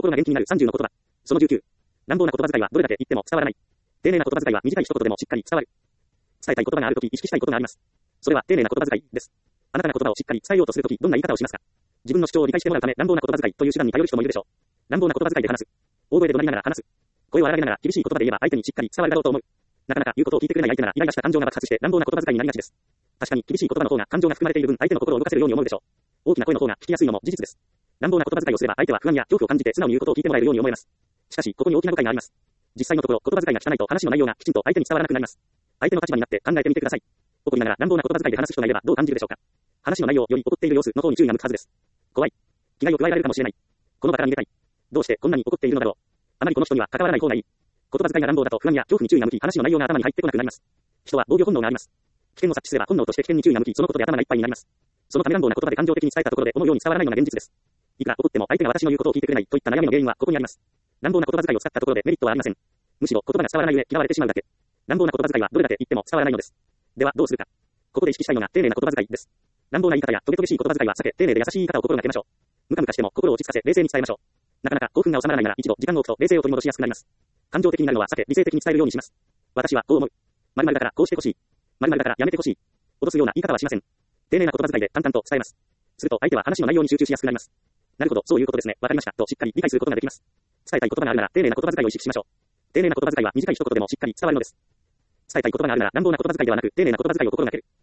心が元気になる30の言葉。その19。乱暴な言葉遣いはどれだけ言っても伝わらない。丁寧な言葉遣いは短い一言でもしっかり伝わる。伝えたい言葉があるとき意識したいことがあります。それは丁寧な言葉遣いです。あなたが言葉をしっかり伝えようとするとき、どんな言い方をしますか？自分の主張を理解してもらうため、乱暴な言葉遣いという手段に頼る人もいるでしょう。乱暴な言葉遣いで話す。大声で怒鳴りながら話す。声を荒げながら厳しい言葉で言えば相手にしっかり伝わるだろうと思う。なかなか言うことを聞いてくれない相手ならイライラした感情が爆発して乱暴な言葉遣いになりがちです。確かに厳しい言葉の方が感情が含まれている分、相手の心を動かせるように思うでしょう。大きな声の方が聞きやすいのも事実です。乱暴な言葉遣いをすれば相手は不安や恐怖を感じて素直に言うことを聞いてもらえるように思えます。しかし、ここに大きな誤解があります。実際のところ、言葉遣いが汚いと話の内容がきちんと相手に伝わらなくなります。相手の立場になって考えてみてください。怒りながら乱暴な言葉遣いで話す人がいればどう感じるでしょうか。話の内容より怒っている様子の方に注意が向くはずです。怖い。危害を加えられるかもしれない。この場から逃げたい。どうしてこんなに怒っているのだろう。あまりこの人には関わらない方がいい。言葉遣いが乱暴だと不安や恐怖に注意が向き、話の内容が頭に入ってこなくなります。人は防御本能があります。危険を察知すれば本能として危険に注意が向き、そのことで頭がいっぱいになります。そのため乱暴な言葉で感情的に伝えたところで思うように伝わらないのが現実です。いくら怒っても相手が私の言うことを聞いてくれないといった悩みの原因はここにあります。乱暴な言葉遣いを使ったところでメリットはありません。むしろ言葉が伝わらない上嫌われてしまうだけ。乱暴な言葉遣いはどれだけ言っても伝わらないのです。ではどうするか。ここで意識したいのが丁寧な言葉遣いです。乱暴な言い方やトゲトゲしい言葉遣いは避け、丁寧で優しい言い方を心がけましょう。ムカムカしても心を落ち着かせ冷静に伝えましょう。なかなか興奮が収まらないなら一度時間を置くと冷静を取り戻しやすくなります。感情的になるのは避け理性的に伝えるようにします。私はこう思う。〇〇だからこうしてほしい。〇〇だからやめてほしい。脅すような言い方はしません。丁寧な言葉遣いで淡々と伝えます。すると相手は話の内容に集中しやすくなります。なるほど、そういうことですね。わかりました。としっかり理解することができます。伝えたい言葉があるなら丁寧な言葉遣いを意識しましょう。丁寧な言葉遣いは短い一言でもしっかり伝わるのです。伝えたい言葉があるなら乱暴な言葉遣いではなく丁寧な言葉遣いを心がける。